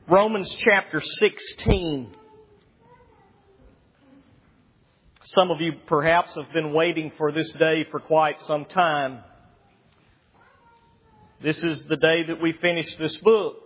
Romans chapter 16. Some of you perhaps have been waiting for this day for quite some time. This is the day that we finish this book.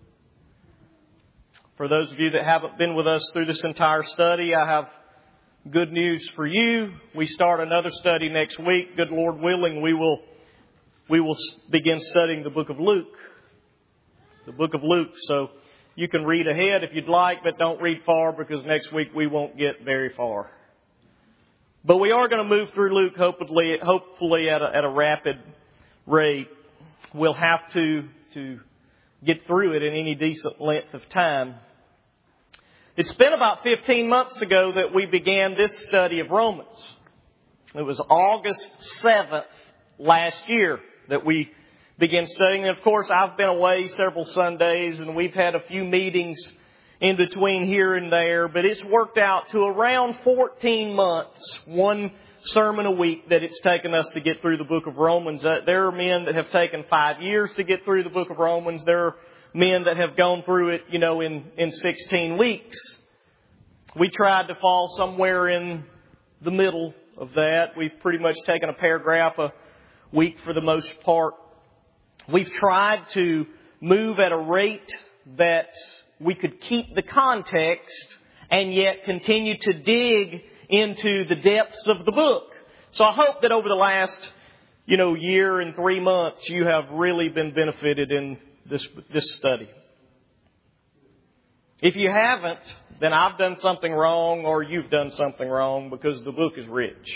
For those of you that haven't been with us through this entire study, I have good news for you. We start another study next week. Good Lord willing, we will begin studying the book of Luke. The book of Luke. So you can read ahead if you'd like, but don't read far because next week we won't get very far. But we are going to move through Luke hopefully at a rapid rate. We'll have to get through it in any decent length of time. It's been about 15 months ago that we began this study of Romans. It was August 7th last year that we began studying. And of course, I've been away several Sundays and we've had a few meetings in between here and there, but it's worked out to around 14 months, one sermon a week that it's taken us to get through the book of Romans. There are men that have taken 5 years to get through the book of Romans. There are men that have gone through it, in 16 weeks. We tried to fall somewhere in the middle of that. We've pretty much taken a paragraph a week for the most part. We've tried to move at a rate that we could keep the context and yet continue to dig into the depths of the book. So I hope that over the last, year and 3 months, you have really been benefited in this study. If you haven't, then I've done something wrong or you've done something wrong because the book is rich.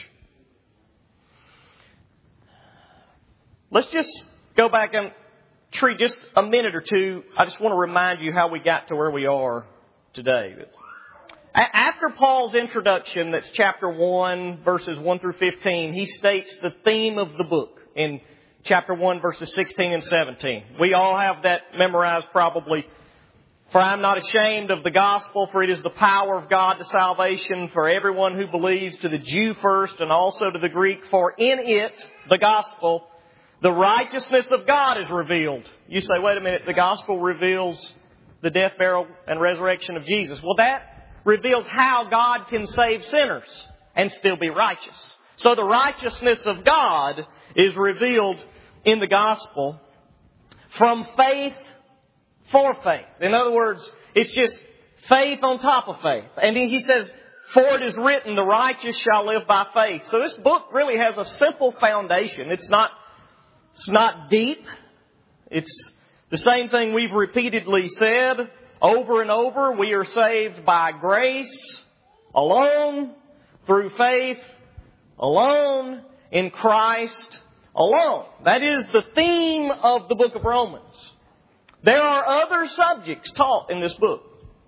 Let's just go back and treat just a minute or two. I just want to remind you how we got to where we are today. After Paul's introduction, that's chapter 1, verses 1 through 15, he states the theme of the book in chapter 1, verses 16 and 17. We all have that memorized probably. For I am not ashamed of the gospel, for it is the power of God to salvation for everyone who believes, to the Jew first and also to the Greek. For in it, the gospel, the righteousness of God is revealed. You say, wait a minute, the gospel reveals the death, burial, and resurrection of Jesus. Well, that reveals how God can save sinners and still be righteous. So the righteousness of God is revealed in the gospel from faith for faith. In other words, it's just faith on top of faith. And then he says, for it is written, the righteous shall live by faith. So this book really has a simple foundation. It's not deep. It's the same thing we've repeatedly said over and over. We are saved by grace alone, through faith alone, in Christ alone. That is the theme of the book of Romans. There are other subjects taught in this book.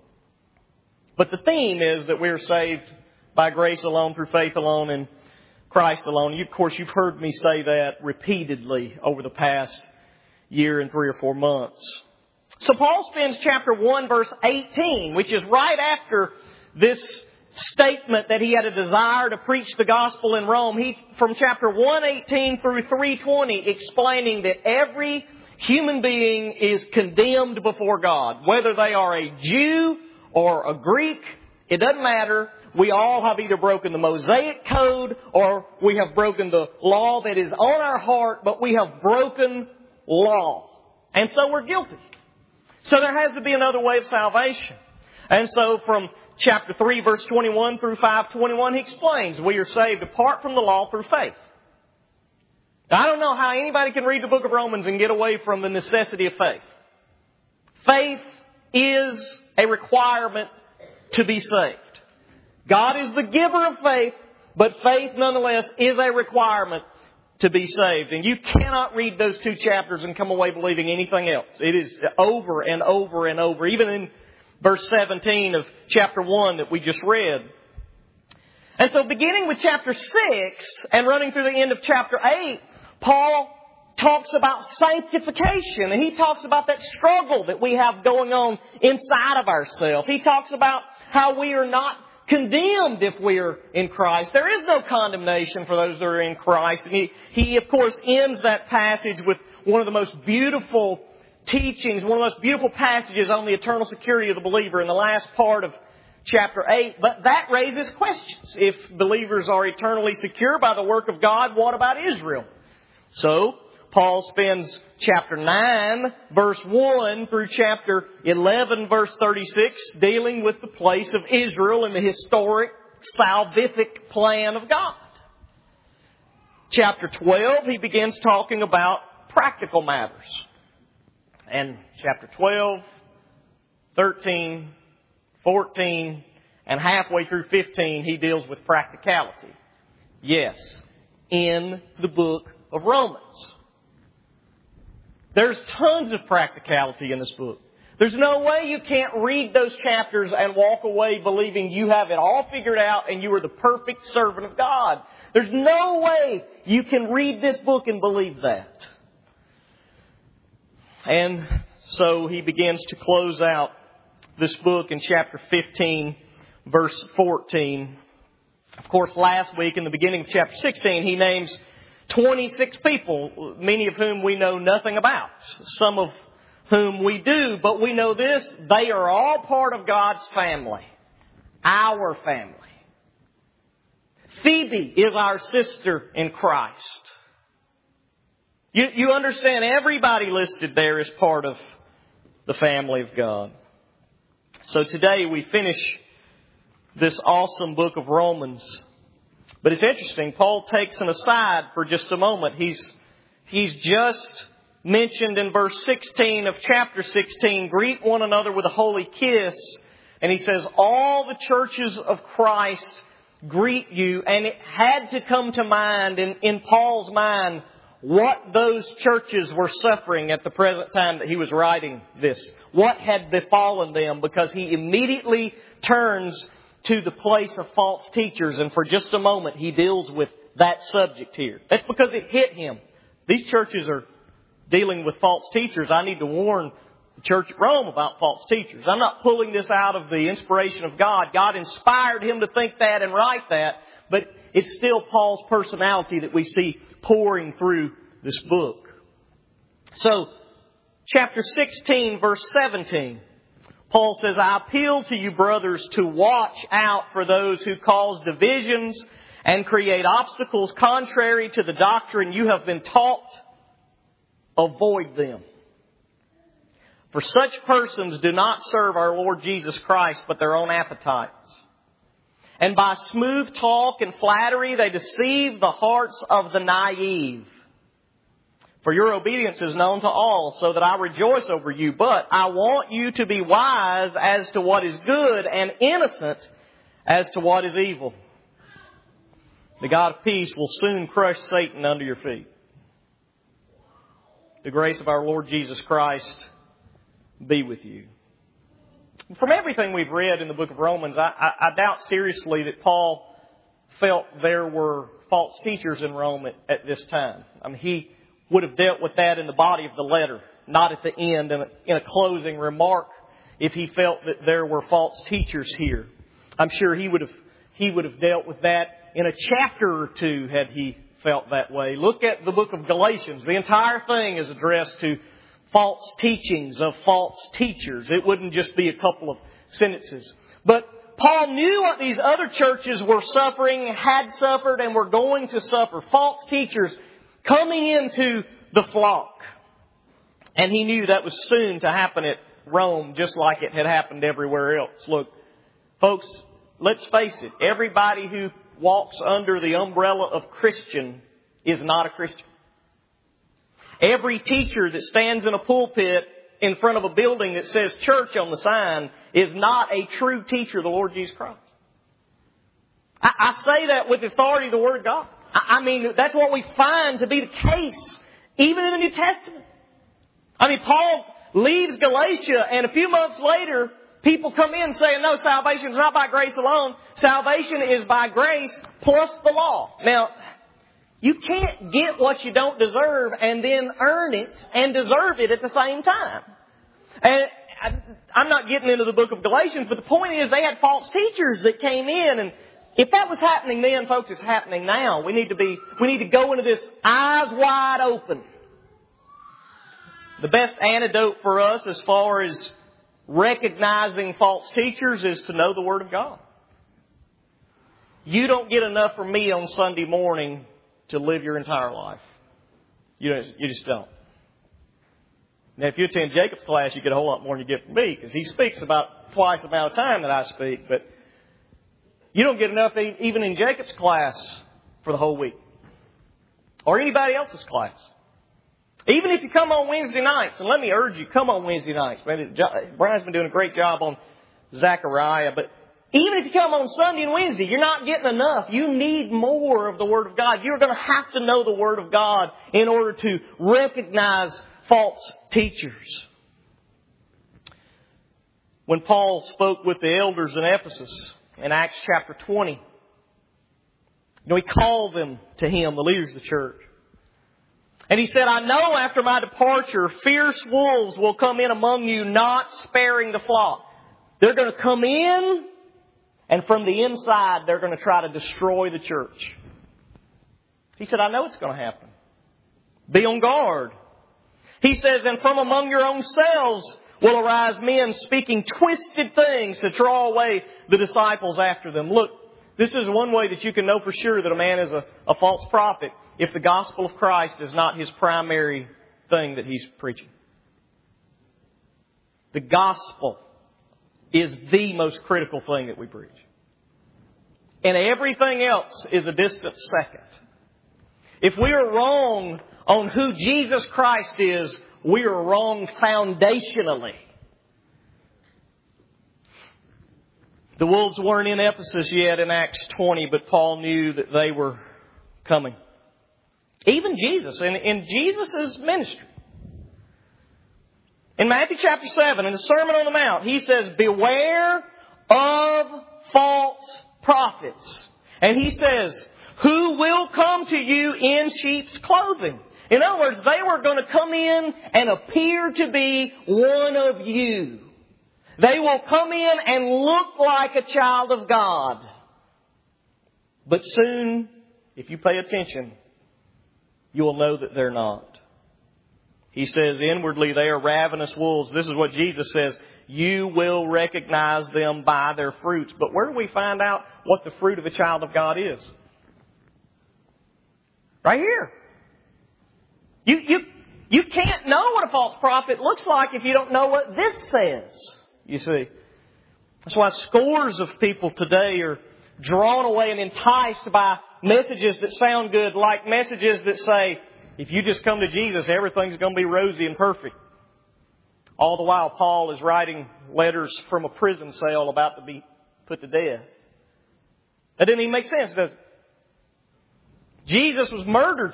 But the theme is that we are saved by grace alone, through faith alone, in Christ alone. Of course, you've heard me say that repeatedly over the past year and 3 or 4 months. So Paul spends chapter 1, verse 18, which is right after this statement that he had a desire to preach the gospel in Rome. From chapter 1:18 through 3:20, explaining that every human being is condemned before God. Whether they are a Jew or a Greek, it doesn't matter. We all have either broken the Mosaic code or we have broken the law that is on our heart, but we have broken law. And so we're guilty. So there has to be another way of salvation. And so from chapter 3, verse 21 through 5:21, he explains we are saved apart from the law through faith. Now, I don't know how anybody can read the book of Romans and get away from the necessity of faith. Faith is a requirement to be saved. God is the giver of faith, but faith nonetheless is a requirement to be saved. And you cannot read those 2 chapters and come away believing anything else. It is over and over and over. Even in verse 17 of chapter 1 that we just read. And so beginning with chapter 6 and running through the end of chapter 8, Paul talks about sanctification, and he talks about that struggle that we have going on inside of ourselves. He talks about how we are not condemned if we are in Christ. There is no condemnation for those that are in Christ. And he of course, ends that passage with one of the most beautiful teachings, one of the most beautiful passages on the eternal security of the believer in the last part of chapter 8. But that raises questions. If believers are eternally secure by the work of God, what about Israel? So, Paul spends chapter 9, verse 1 through chapter 11, verse 36, dealing with the place of Israel in the historic salvific plan of God. Chapter 12, he begins talking about practical matters. And chapter 12, 13, 14, and halfway through 15, he deals with practicality. Yes, in the book of Romans. There's tons of practicality in this book. There's no way you can't read those chapters and walk away believing you have it all figured out and you are the perfect servant of God. There's no way you can read this book and believe that. And so he begins to close out this book in chapter 15, verse 14. Of course, last week in the beginning of chapter 16, he names 26 people, many of whom we know nothing about. Some of whom we do, but we know this, they are all part of God's family. Our family. Phoebe is our sister in Christ. You understand, everybody listed there is part of the family of God. So today we finish this awesome book of Romans. But it's interesting, Paul takes an aside for just a moment. He's just mentioned in verse 16 of chapter 16, greet one another with a holy kiss. And he says, all the churches of Christ greet you. And it had to come to mind, in Paul's mind, what those churches were suffering at the present time that he was writing this. What had befallen them, because he immediately turns to the place of false teachers. And for just a moment, he deals with that subject here. That's because it hit him. These churches are dealing with false teachers. I need to warn the church at Rome about false teachers. I'm not pulling this out of the inspiration of God. God inspired him to think that and write that. But it's still Paul's personality that we see pouring through this book. So, chapter 16, verse 17. Paul says, I appeal to you, brothers, to watch out for those who cause divisions and create obstacles contrary to the doctrine you have been taught. Avoid them. For such persons do not serve our Lord Jesus Christ, but their own appetites. And by smooth talk and flattery, they deceive the hearts of the naive. For your obedience is known to all, so that I rejoice over you. But I want you to be wise as to what is good and innocent as to what is evil. The God of peace will soon crush Satan under your feet. The grace of our Lord Jesus Christ be with you. From everything we've read in the book of Romans, I doubt seriously that Paul felt there were false teachers in Rome at this time. I mean, he would have dealt with that in the body of the letter, not at the end in a closing remark, if he felt that there were false teachers here. I'm sure he would have dealt with that in a chapter or two had he felt that way. Look at the book of Galatians. The entire thing is addressed to false teachings of false teachers. It wouldn't just be a couple of sentences. But Paul knew what these other churches were suffering, had suffered, and were going to suffer. False teachers coming into the flock. And he knew that was soon to happen at Rome, just like it had happened everywhere else. Look, folks, let's face it. Everybody who walks under the umbrella of Christian is not a Christian. Every teacher that stands in a pulpit in front of a building that says church on the sign is not a true teacher of the Lord Jesus Christ. I say that with the authority of the Word of God. I mean, that's what we find to be the case, even in the New Testament. I mean, Paul leaves Galatia, and a few months later, people come in saying, no, salvation is not by grace alone. Salvation is by grace plus the law. Now, you can't get what you don't deserve and then earn it and deserve it at the same time. And I'm not getting into the book of Galatians, but the point is they had false teachers that came in, and if that was happening then, folks, it's happening now. We need to go into this eyes wide open. The best antidote for us as far as recognizing false teachers is to know the Word of God. You don't get enough from me on Sunday morning to live your entire life. You just don't. Now, if you attend Jacob's class, you get a whole lot more than you get from me, because he speaks about twice the amount of time that I speak. But you don't get enough even in Jacob's class for the whole week, or anybody else's class. Even if you come on Wednesday nights, and let me urge you, come on Wednesday nights. Brian's been doing a great job on Zechariah, but even if you come on Sunday and Wednesday, you're not getting enough. You need more of the Word of God. You're going to have to know the Word of God in order to recognize false teachers. When Paul spoke with the elders in Ephesus in Acts chapter 20, he called them to him, the leaders of the church. And he said, I know after my departure, fierce wolves will come in among you, not sparing the flock. They're going to come in, and from the inside, they're going to try to destroy the church. He said, I know it's going to happen. Be on guard. He says, and from among your own selves will arise men speaking twisted things to draw away the disciples after them. Look, this is one way that you can know for sure that a man is a false prophet, if the gospel of Christ is not his primary thing that he's preaching. The gospel is the most critical thing that we preach. And everything else is a distant second. If we are wrong on who Jesus Christ is, we are wrong foundationally. The wolves weren't in Ephesus yet in Acts 20, but Paul knew that they were coming. Even Jesus, in Jesus' ministry. In Matthew chapter 7, in the Sermon on the Mount, he says, beware of false prophets. And he says, who will come to you in sheep's clothing. In other words, they were going to come in and appear to be one of you. They will come in and look like a child of God. But soon, if you pay attention, you will know that they're not. He says inwardly they are ravenous wolves. This is what Jesus says. You will recognize them by their fruits. But where do we find out what the fruit of a child of God is? Right here. You can't know what a false prophet looks like if you don't know what this says. You see. That's why scores of people today are drawn away and enticed by messages that sound good, like messages that say, if you just come to Jesus, everything's going to be rosy and perfect. All the while, Paul is writing letters from a prison cell about to be put to death. That didn't even make sense, does it? Jesus was murdered.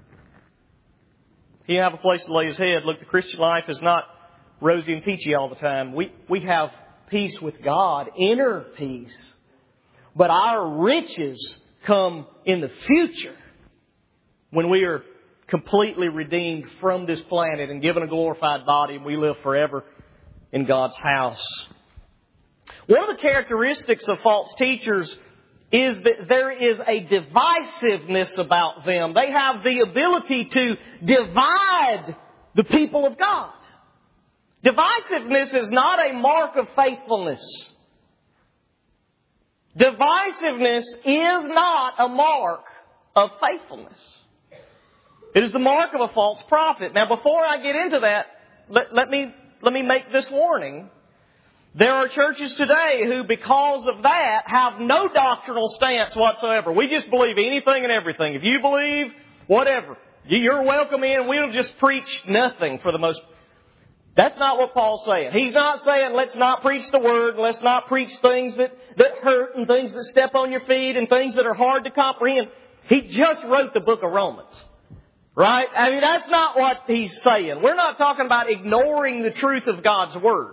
He didn't have a place to lay his head. Look, the Christian life is not rosy and peachy all the time. We have peace with God, inner peace. But our riches come in the future when we are completely redeemed from this planet and given a glorified body, and we live forever in God's house. One of the characteristics of false teachers is that there is a divisiveness about them. They have the ability to divide the people of God. Divisiveness is not a mark of faithfulness. Divisiveness is not a mark of faithfulness. It is the mark of a false prophet. Now, before I get into that, let me make this warning. There are churches today who, because of that, have no doctrinal stance whatsoever. We just believe anything and everything. If you believe, whatever, you're welcome in. We'll just preach nothing for the most. That's not what Paul's saying. He's not saying let's not preach the Word, and let's not preach things that hurt and things that step on your feet and things that are hard to comprehend. He just wrote the book of Romans. Right? I mean, that's not what he's saying. We're not talking about ignoring the truth of God's Word.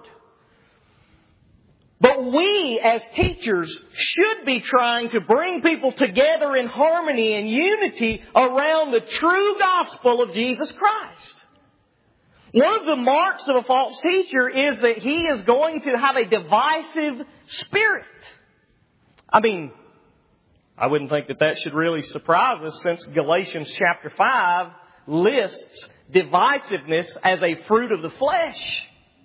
But we, as teachers, should be trying to bring people together in harmony and unity around the true gospel of Jesus Christ. One of the marks of a false teacher is that he is going to have a divisive spirit. I mean, I wouldn't think that should really surprise us, since Galatians chapter 5 lists divisiveness as a fruit of the flesh.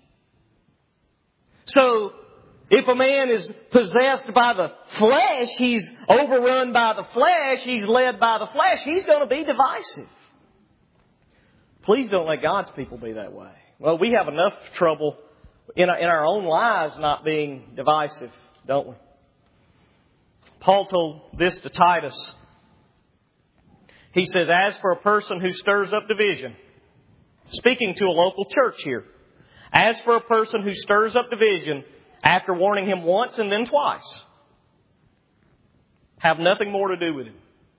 So, if a man is possessed by the flesh, he's overrun by the flesh, he's led by the flesh, he's going to be divisive. Please don't let God's people be that way. Well, we have enough trouble in our own lives not being divisive, don't we? Paul told this to Titus. He says, as for a person who stirs up division, speaking to a local church here, as for a person who stirs up division, after warning him once and then twice, have nothing more to do with him.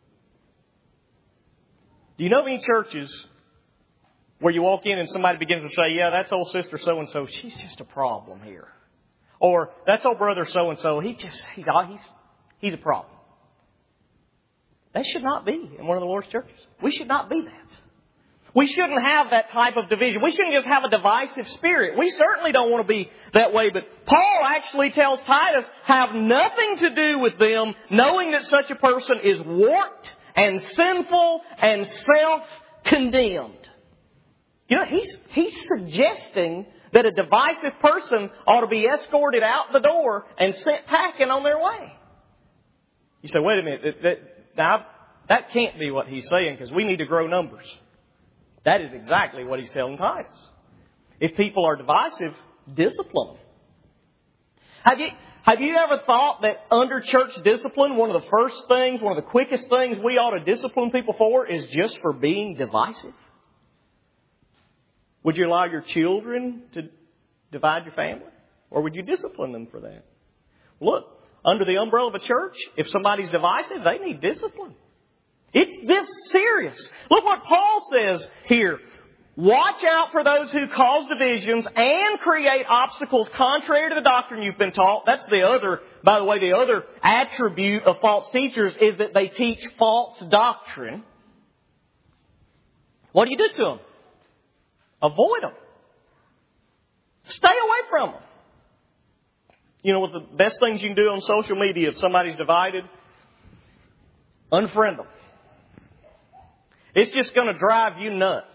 Do you know any churches where you walk in and somebody begins to say, yeah, that's old sister so-and-so, she's just a problem here. Or, that's old brother so-and-so, he's a problem. That should not be in one of the Lord's churches. We should not be that. We shouldn't have that type of division. We shouldn't just have a divisive spirit. We certainly don't want to be that way. But Paul actually tells Titus, have nothing to do with them, knowing that such a person is warped and sinful and self-condemned. You know, he's suggesting that a divisive person ought to be escorted out the door and sent packing on their way. You say, wait a minute, that can't be what he's saying, because we need to grow numbers. That is exactly what he's telling Titus. If people are divisive, discipline them. Have you ever thought that under church discipline, one of the first things, one of the quickest things we ought to discipline people for is just for being divisive? Would you allow your children to divide your family? Or would you discipline them for that? Look, under the umbrella of a church, if somebody's divisive, they need discipline. It's this serious. Look what Paul says here. Watch out for those who cause divisions and create obstacles contrary to the doctrine you've been taught. That's the other attribute of false teachers is that they teach false doctrine. What do you do to them? Avoid them. Stay away from them. You know what the best things you can do on social media if somebody's divided? Unfriend them. It's just going to drive you nuts.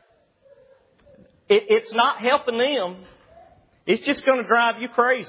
It's not helping them. It's just going to drive you crazy.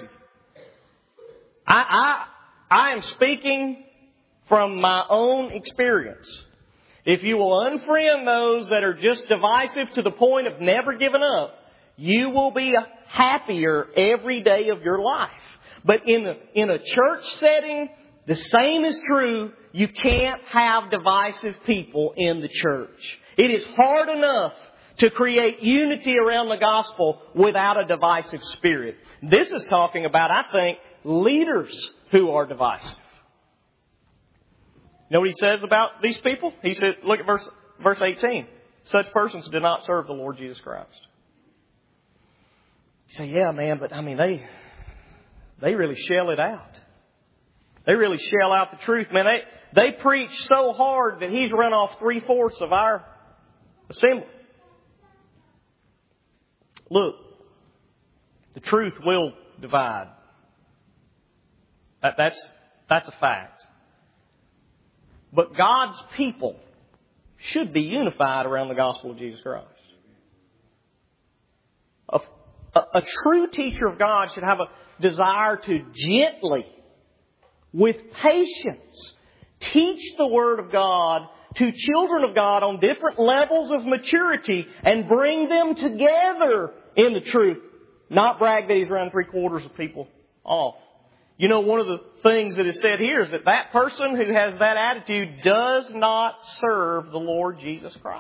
I am speaking from my own experience. If you will unfriend those that are just divisive to the point of never giving up, you will be happier every day of your life. But in a church setting, the same is true. You can't have divisive people in the church. It is hard enough to create unity around the gospel without a divisive spirit. This is talking about, I think, leaders who are divisive. You know what he says about these people? He said, look at verse 18. Such persons do not serve the Lord Jesus Christ. You say, yeah, man, but I mean, they really shell it out. They really shell out the truth, man. They preach so hard that he's run off 3/4 of our assembly. Look, the truth will divide. That's a fact. But God's people should be unified around the gospel of Jesus Christ. A true teacher of God should have a desire to gently, with patience, teach the Word of God to children of God on different levels of maturity and bring them together in the truth. Not brag that he's run 3/4 of people off. You know, one of the things that is said here is that person who has that attitude does not serve the Lord Jesus Christ.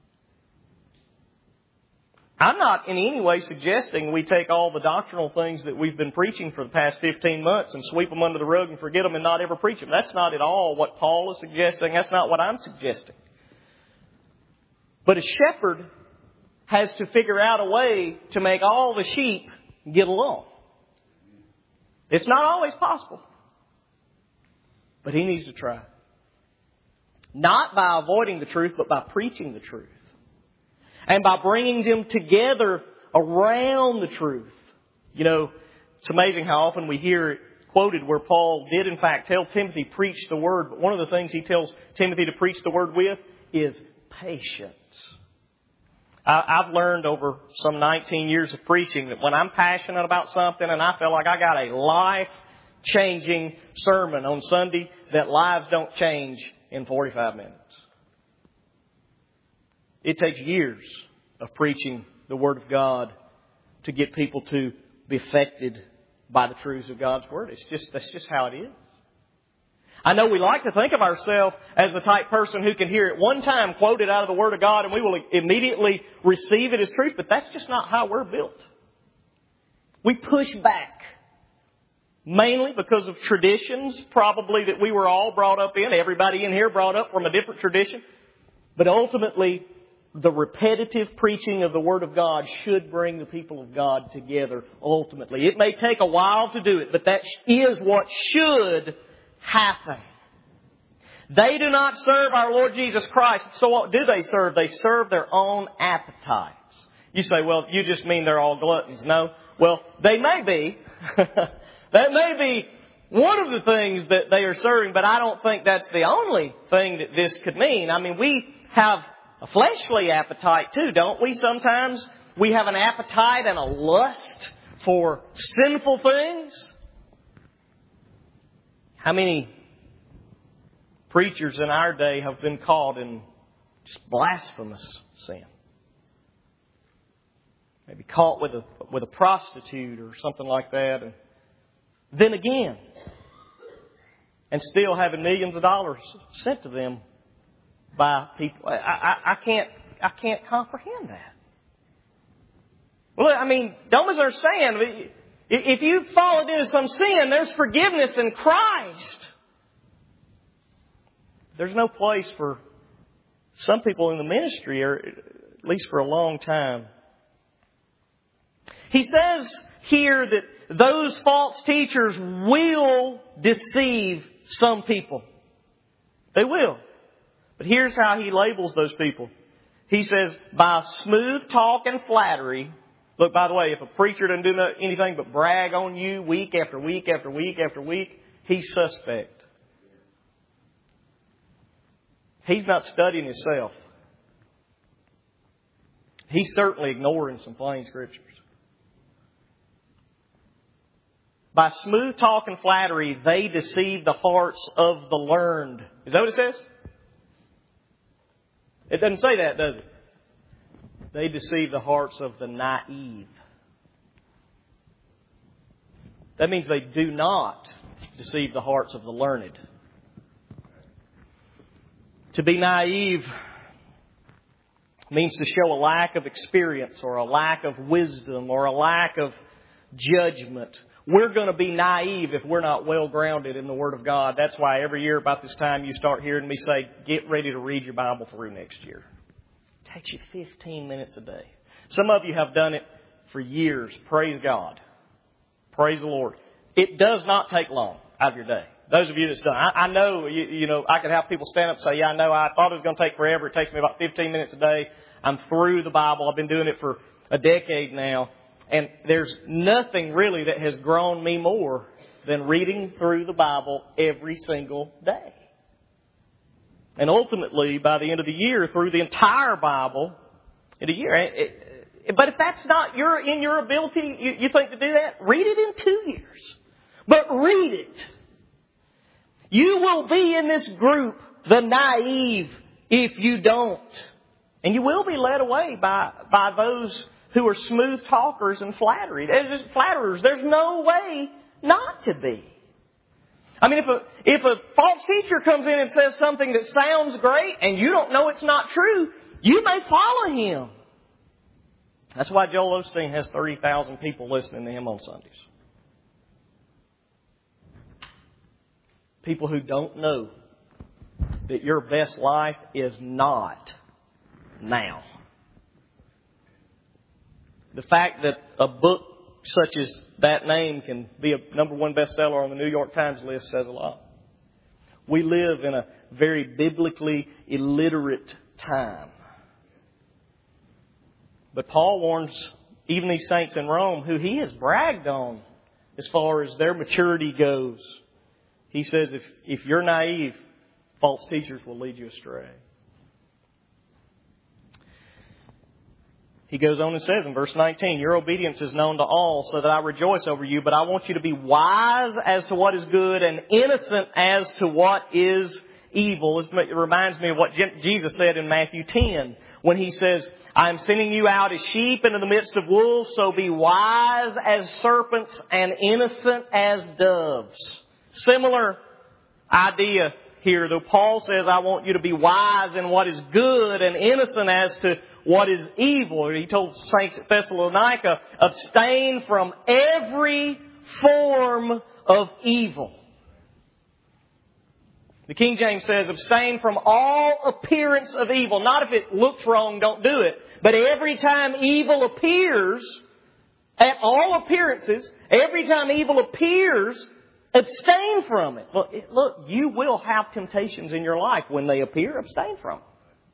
I'm not in any way suggesting we take all the doctrinal things that we've been preaching for the past 15 months and sweep them under the rug and forget them and not ever preach them. That's not at all what Paul is suggesting. That's not what I'm suggesting. But a shepherd has to figure out a way to make all the sheep get along. It's not always possible. But he needs to try. Not by avoiding the truth, but by preaching the truth. And by bringing them together around the truth. You know, it's amazing how often we hear it quoted where Paul did in fact tell Timothy, preach the word. But one of the things he tells Timothy to preach the word with is patience. I've learned over some 19 years of preaching that when I'm passionate about something and I feel like I got a life-changing sermon on Sunday, that lives don't change in 45 minutes. It takes years of preaching the Word of God to get people to be affected by the truths of God's Word. That's just how it is. I know we like to think of ourselves as the type person who can hear it one time quoted out of the Word of God and we will immediately receive it as truth, but that's just not how we're built. We push back. Mainly because of traditions, probably that we were all brought up in. Everybody in here brought up from a different tradition. But ultimately, the repetitive preaching of the Word of God should bring the people of God together ultimately. It may take a while to do it, but that is what should happen. They do not serve our Lord Jesus Christ. So what do they serve? They serve their own appetites. You say, well, you just mean they're all gluttons. No. Well, they may be. That may be one of the things that they are serving, but I don't think that's the only thing that this could mean. I mean, we have a fleshly appetite too, don't we? Sometimes we have an appetite and a lust for sinful things. How many preachers in our day have been caught in just blasphemous sin? Maybe caught with a prostitute or something like that. And then again, and still having millions of dollars sent to them by people. I can't comprehend that. Well, I mean, don't misunderstand. If you've fallen into some sin, there's forgiveness in Christ. There's no place for some people in the ministry, or at least for a long time. He says here that those false teachers will deceive some people. They will. But here's how he labels those people. He says, by smooth talk and flattery. Look, by the way, if a preacher doesn't do anything but brag on you week after week after week after week, he's suspect. He's not studying himself. He's certainly ignoring some plain scriptures. By smooth talk and flattery, they deceive the hearts of the learned. Is that what it says? It doesn't say that, does it? They deceive the hearts of the naive. That means they do not deceive the hearts of the learned. To be naive means to show a lack of experience or a lack of wisdom or a lack of judgment. We're going to be naive if we're not well grounded in the Word of God. That's why every year about this time you start hearing me say, get ready to read your Bible through next year. It takes you 15 minutes a day. Some of you have done it for years. Praise God. Praise the Lord. It does not take long out of your day. Those of you that's done, I know, you know, I could have people stand up and say, yeah, I know, I thought it was going to take forever. It takes me about 15 minutes a day. I'm through the Bible. I've been doing it for a decade now. And there's nothing really that has grown me more than reading through the Bible every single day. And ultimately, by the end of the year, through the entire Bible in a year. But if that's not in your ability, you think to do that, read it in 2 years. But read it. You will be in this group, the naive, if you don't. And you will be led away by those who are smooth talkers and flatterers. There's no way not to be. I mean, if a false teacher comes in and says something that sounds great and you don't know it's not true, you may follow him. That's why Joel Osteen has 30,000 people listening to him on Sundays. People who don't know that your best life is not now. The fact that a book such as that name can be a #1 bestseller on the New York Times list says a lot. We live in a very biblically illiterate time. But Paul warns even these saints in Rome, who he has bragged on as far as their maturity goes. He says, if you're naive, false teachers will lead you astray. He goes on and says in verse 19, your obedience is known to all, so that I rejoice over you, but I want you to be wise as to what is good and innocent as to what is evil. It reminds me of what Jesus said in Matthew 10, when He says, I am sending you out as sheep into the midst of wolves, so be wise as serpents and innocent as doves. Similar idea here, though Paul says, I want you to be wise in what is good and innocent as to what is evil. He told saints at Thessalonica, abstain from every form of evil. The King James says, abstain from all appearance of evil. Not if it looks wrong, don't do it. But every time evil appears, at all appearances, every time evil appears, abstain from it. Look, you will have temptations in your life. When they appear, abstain from them.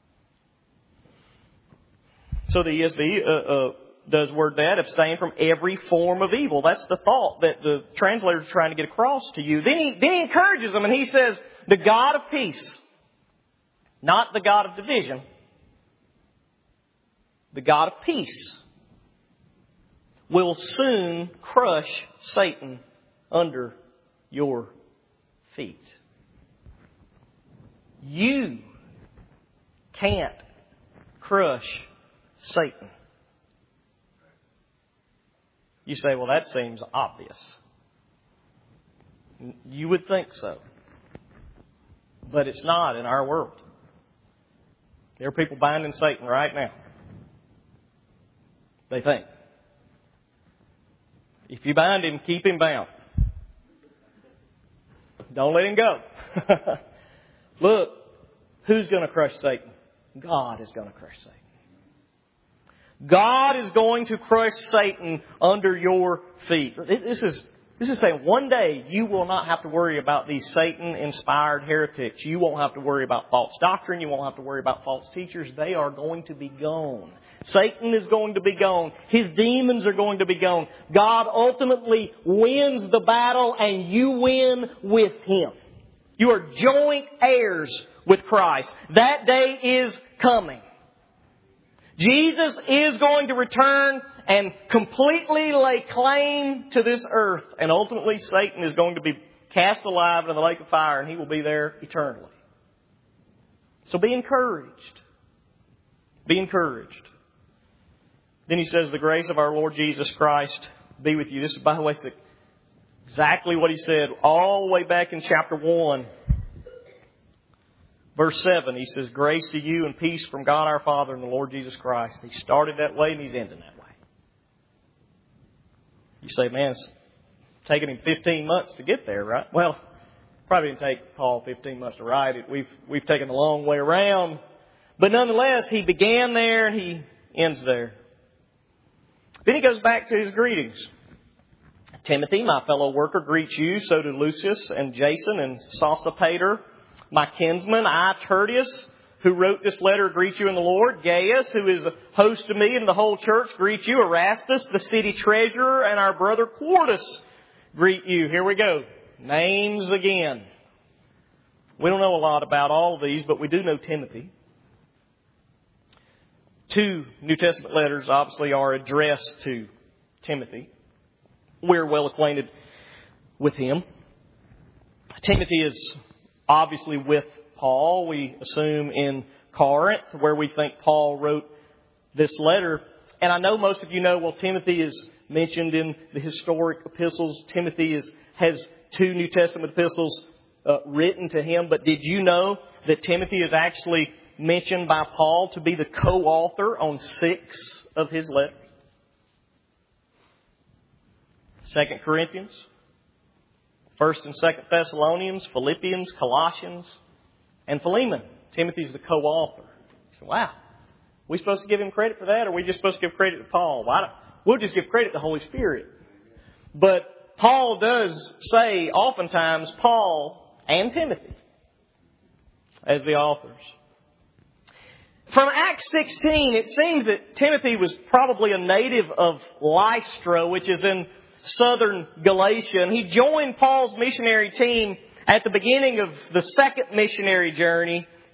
So the ESV does word that, abstain from every form of evil. That's the thought that the translator is trying to get across to you. Then he encourages them and he says, the God of peace, not the God of division, the God of peace will soon crush Satan under your feet. You can't crush Satan. You say, well, that seems obvious. You would think so. But it's not in our world. There are people binding Satan right now. They think. If you bind him, keep him bound. Don't let him go. Look, who's going to crush Satan? God is going to crush Satan. God is going to crush Satan under your feet. This is saying one day you will not have to worry about these Satan-inspired heretics. You won't have to worry about false doctrine. You won't have to worry about false teachers. They are going to be gone. Satan is going to be gone. His demons are going to be gone. God ultimately wins the battle and you win with Him. You are joint heirs with Christ. That day is coming. Jesus is going to return and completely lay claim to this earth. And ultimately Satan is going to be cast alive into the lake of fire and he will be there eternally. So be encouraged. Be encouraged. Then he says, the grace of our Lord Jesus Christ be with you. This is, by the way, exactly what he said all the way back in chapter 1. Verse 7, he says, grace to you and peace from God our Father and the Lord Jesus Christ. He started that way and he's ending that way. You say, man, it's taken him 15 months to get there, right? Well, probably didn't take Paul 15 months to write it. We've taken the long way around. But nonetheless, he began there and he ends there. Then he goes back to his greetings. Timothy, my fellow worker, greets you. So do Lucius and Jason and Sosipater. My kinsman, I, Tertius, who wrote this letter, greet you in the Lord. Gaius, who is a host to me and the whole church, greet you. Erastus, the city treasurer, and our brother Quartus greet you. Here we go. Names again. We don't know a lot about all of these, but we do know Timothy. 2 New Testament letters obviously are addressed to Timothy. We're well acquainted with him. Timothy is obviously with Paul, we assume in Corinth, where we think Paul wrote this letter. And I know most of you know, well, Timothy is mentioned in the historic epistles. Timothy has 2 New Testament epistles written to him. But did you know that Timothy is actually mentioned by Paul to be the co-author on 6 of his letters? 2 Corinthians, 1st and 2nd Thessalonians, Philippians, Colossians, and Philemon. Timothy's the co-author. You say, wow, are we supposed to give him credit for that, or are we just supposed to give credit to Paul? We'll just give credit to the Holy Spirit. But Paul does say oftentimes Paul and Timothy as the authors. From Acts 16, it seems that Timothy was probably a native of Lystra, which is in southern Galatia, and he joined Paul's missionary team at the beginning of the second missionary journey.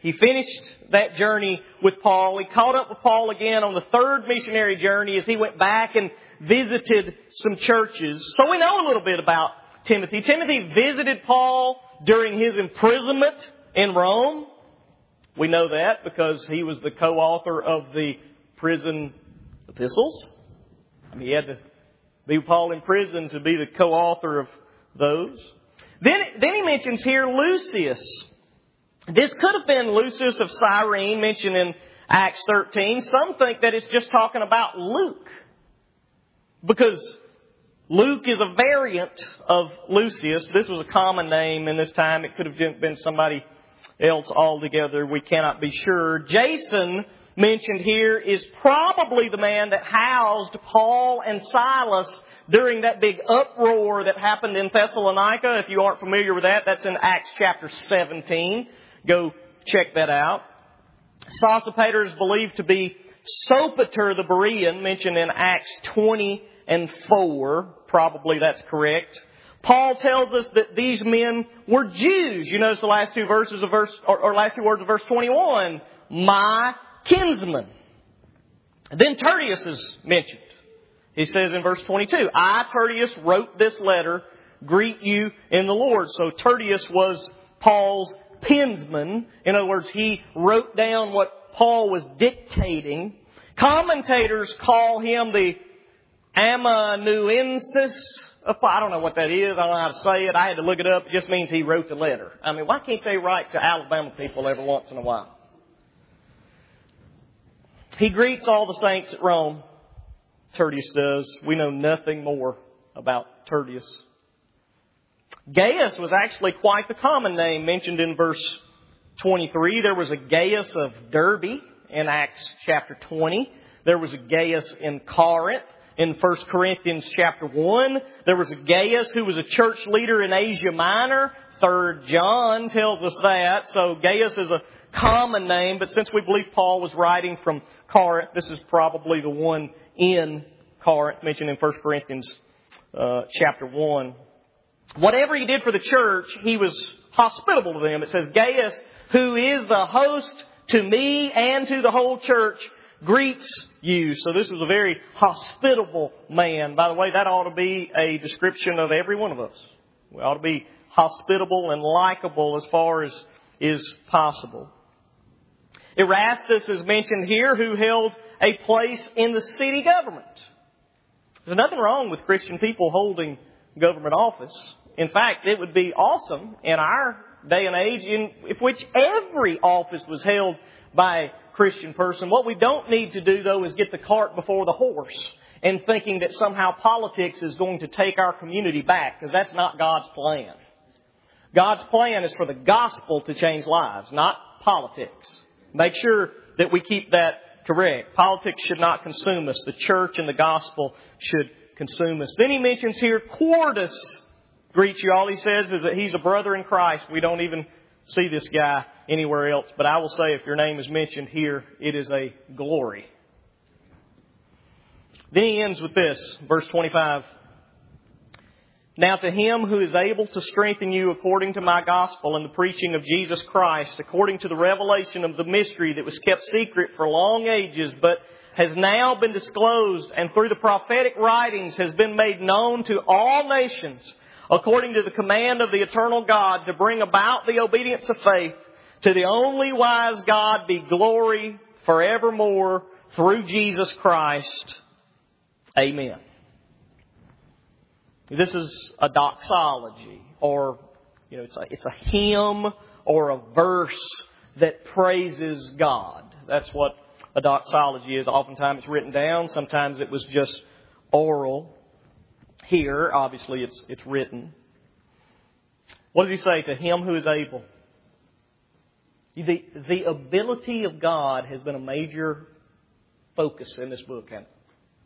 He finished that journey with Paul. He caught up with Paul again on the third missionary journey as he went back and visited some churches. So we know a little bit about Timothy. Timothy visited Paul during his imprisonment in Rome. We know that because he was the co-author of the prison epistles. I mean, he had to be with Paul in prison to be the co-author of those. Then he mentions here Lucius. This could have been Lucius of Cyrene, mentioned in Acts 13. Some think that it's just talking about Luke, because Luke is a variant of Lucius. This was a common name in this time. It could have been somebody else altogether. We cannot be sure. Jason, mentioned here, is probably the man that housed Paul and Silas during that big uproar that happened in Thessalonica. If you aren't familiar with that, that's in Acts chapter 17. Go check that out. Sosipater is believed to be Sopater the Berean, mentioned in Acts 20 and 4. Probably that's correct. Paul tells us that these men were Jews. You notice the last two verses of last two words of verse 21. My kinsmen. Then Tertius is mentioned. He says in verse 22, I, Tertius, wrote this letter, greet you in the Lord. So Tertius was Paul's pensman. In other words, he wrote down what Paul was dictating. Commentators call him the amanuensis. I don't know what that is. I don't know how to say it. I had to look it up. It just means he wrote the letter. I mean, why can't they write to Alabama people every once in a while? He greets all the saints at Rome. Tertius does. We know nothing more about Tertius. Gaius was actually quite the common name mentioned in verse 23. There was a Gaius of Derbe in Acts chapter 20. There was a Gaius in Corinth in 1 Corinthians chapter 1. There was a Gaius who was a church leader in Asia Minor. 3 John tells us that. So Gaius is a common name, but since we believe Paul was writing from Corinth, this is probably the one in Corinth mentioned in 1 Corinthians chapter 1. Whatever he did for the church, he was hospitable to them. It says, Gaius, who is the host to me and to the whole church, greets you. So this was a very hospitable man. By the way, that ought to be a description of every one of us. We ought to be hospitable and likable as far as is possible. Erastus is mentioned here, who held a place in the city government. There's nothing wrong with Christian people holding government office. In fact, it would be awesome in our day and age in which every office was held by a Christian person. What we don't need to do, though, is get the cart before the horse and thinking that somehow politics is going to take our community back, because that's not God's plan. God's plan is for the gospel to change lives, not politics. Make sure that we keep that correct. Politics should not consume us. The church and the gospel should consume us. Then he mentions here Quartus greets you. All he says is that he's a brother in Christ. We don't even see this guy anywhere else. But I will say, if your name is mentioned here, it is a glory. Then he ends with this, verse 25. Now to him who is able to strengthen you according to my gospel and the preaching of Jesus Christ, according to the revelation of the mystery that was kept secret for long ages, but has now been disclosed and through the prophetic writings has been made known to all nations, according to the command of the eternal God, to bring about the obedience of faith, to the only wise God be glory forevermore through Jesus Christ. Amen. This is a doxology, or it's a hymn or a verse that praises God. That's what a doxology is. Oftentimes it's written down. Sometimes it was just oral. Here, obviously, it's written. What does he say? To him who is able. The ability of God has been a major focus in this book, hasn't it?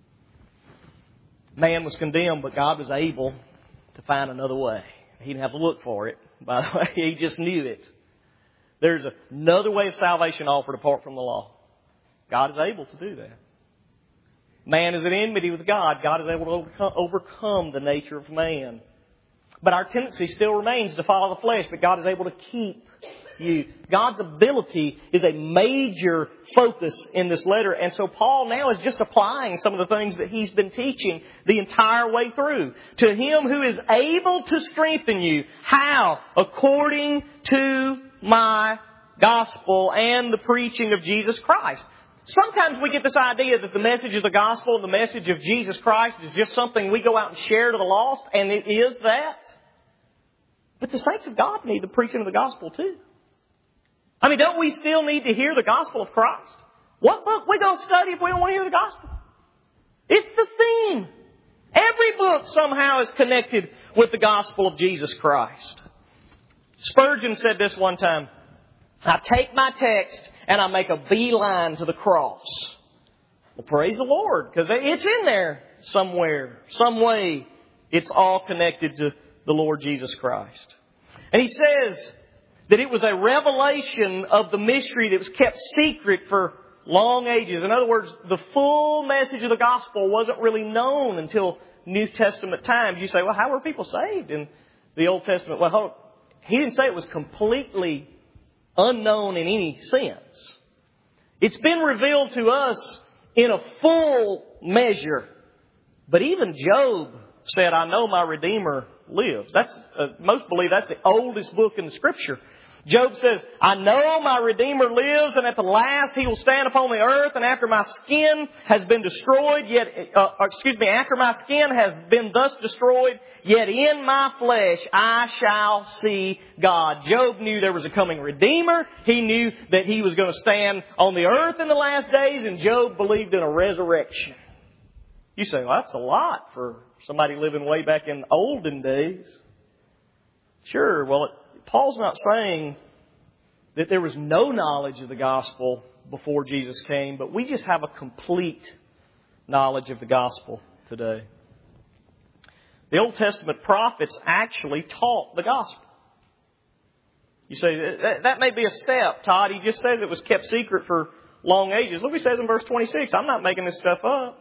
Man was condemned, but God was able to find another way. He didn't have to look for it, by the way. He just knew it. There's another way of salvation offered apart from the law. God is able to do that. Man is at enmity with God. God is able to overcome the nature of man. But our tendency still remains to follow the flesh, but God is able to keep rescue, God's ability is a major focus in this letter. And so Paul now is just applying some of the things that he's been teaching the entire way through. To Him who is able to strengthen you. How? According to my gospel and the preaching of Jesus Christ. Sometimes we get this idea that the message of the gospel and the message of Jesus Christ is just something we go out and share to the lost, and it is that. But the saints of God need the preaching of the gospel too. I mean, don't we still need to hear the gospel of Christ? What book we going to study if we don't want to hear the gospel? It's the theme. Every book somehow is connected with the gospel of Jesus Christ. Spurgeon said this one time, I take my text and I make a beeline to the cross. Well, praise the Lord, because it's in there somewhere, some way. It's all connected to the Lord Jesus Christ. And he says that it was a revelation of the mystery that was kept secret for long ages. In other words, the full message of the gospel wasn't really known until New Testament times. You say, well, how were people saved in the Old Testament? Well, he didn't say it was completely unknown in any sense. It's been revealed to us in a full measure. But even Job said, I know my Redeemer lives. Most believe that's the oldest book in the Scripture. Job says, I know my Redeemer lives, and at the last He will stand upon the earth, and after my skin has been destroyed, after my skin has been thus destroyed, yet in my flesh I shall see God. Job knew there was a coming Redeemer. He knew that He was going to stand on the earth in the last days, and Job believed in a resurrection. You say, well, that's a lot for somebody living way back in olden days. Sure, well, Paul's not saying that there was no knowledge of the gospel before Jesus came, but we just have a complete knowledge of the gospel today. The Old Testament prophets actually taught the gospel. You say, that may be a step, Todd. He just says it was kept secret for long ages. Look what he says in verse 26. I'm not making this stuff up.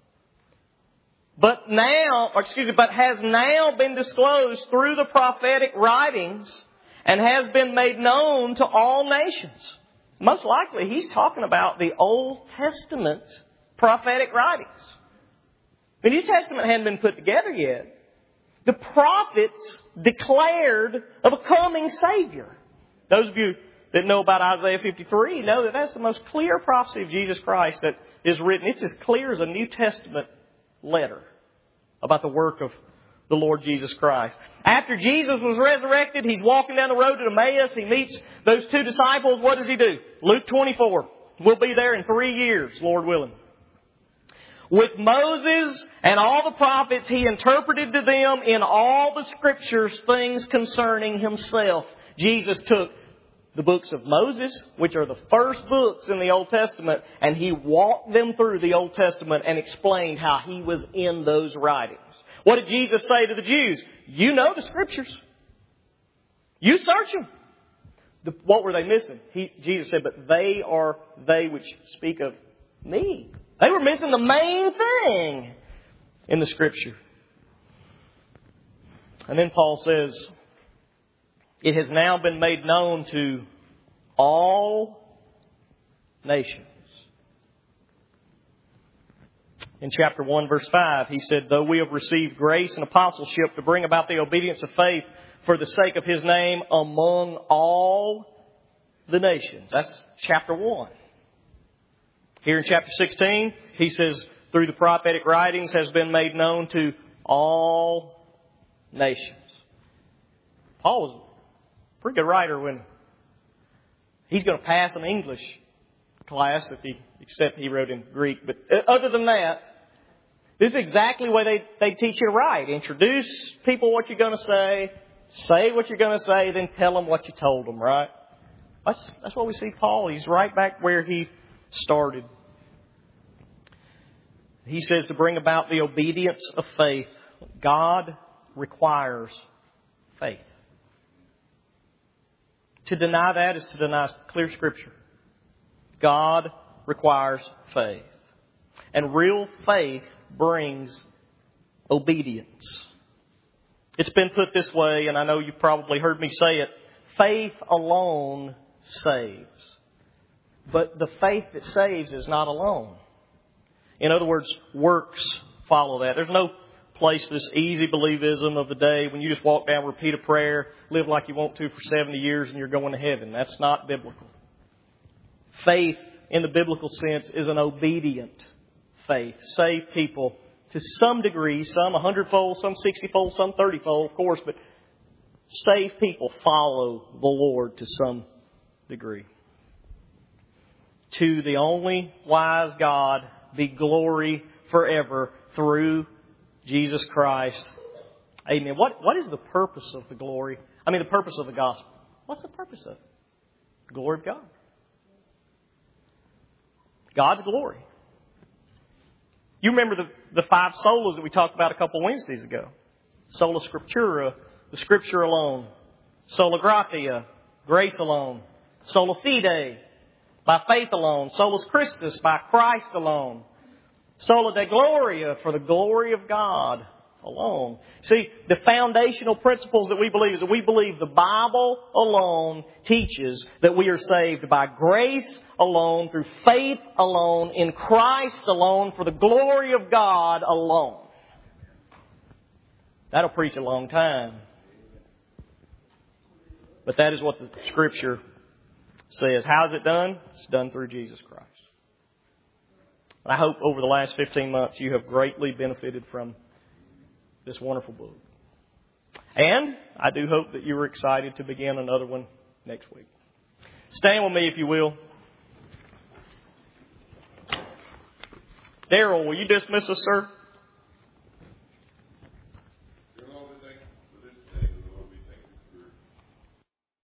But has now been disclosed through the prophetic writings and has been made known to all nations. Most likely, he's talking about the Old Testament prophetic writings. The New Testament hadn't been put together yet. The prophets declared of a coming Savior. Those of you that know about Isaiah 53 know that that's the most clear prophecy of Jesus Christ that is written. It's as clear as a New Testament letter about the work of the Lord Jesus Christ. After Jesus was resurrected, He's walking down the road to Emmaus. He meets those two disciples. What does He do? Luke 24. We'll be there in 3 years, Lord willing. With Moses and all the prophets, He interpreted to them in all the Scriptures things concerning Himself. Jesus took the books of Moses, which are the first books in the Old Testament, and He walked them through the Old Testament and explained how He was in those writings. What did Jesus say to the Jews? You know the Scriptures. You search them. What were they missing? Jesus said, but they are they which speak of me. They were missing the main thing in the Scripture. And then Paul says, it has now been made known to all nations. In chapter 1, verse 5, he said, though we have received grace and apostleship to bring about the obedience of faith for the sake of His name among all the nations. That's chapter 1. Here in chapter 16, he says, through the prophetic writings has been made known to all nations. Paul was a pretty good writer when he's going to pass an English class, except he wrote in Greek. But other than that, this is exactly the way they teach you to write. Introduce people what you're going to say what you're going to say, then tell them what you told them, right? That's what we see Paul. He's right back where he started. He says to bring about the obedience of faith. God requires faith. To deny that is to deny clear Scripture. God requires faith. And real faith brings obedience. It's been put this way, and I know you've probably heard me say it Faith alone saves. But the faith that saves is not alone. In other words, works follow that. There's no place for this easy believism of the day when you just walk down, repeat a prayer, live like you want to for 70 years and you're going to heaven. That's not biblical. Faith in the biblical sense is an obedient faith. Save people to some degree, some 100-fold, some 60-fold, some 30-fold, of course, but save people follow the Lord to some degree. To the only wise God be glory forever through Jesus Christ. Amen. What is the purpose of the glory? I mean, the purpose of the gospel. What's the purpose of it? The glory of God. God's glory. You remember the 5 solas that we talked about a couple Wednesdays ago. Sola Scriptura, the Scripture alone. Sola Gratia, grace alone. Sola Fide, by faith alone. Solus Christus, by Christ alone. Sola Dei Gloria, for the glory of God alone. See, the foundational principles that we believe is that we believe the Bible alone teaches that we are saved by grace alone, through faith alone, in Christ alone, for the glory of God alone. That'll preach a long time. But that is what the Scripture says. How is it done? It's done through Jesus Christ. I hope over the last 15 months you have greatly benefited from this wonderful book. And I do hope that you are excited to begin another one next week. Stand with me if you will. Daryl, will you dismiss us, sir?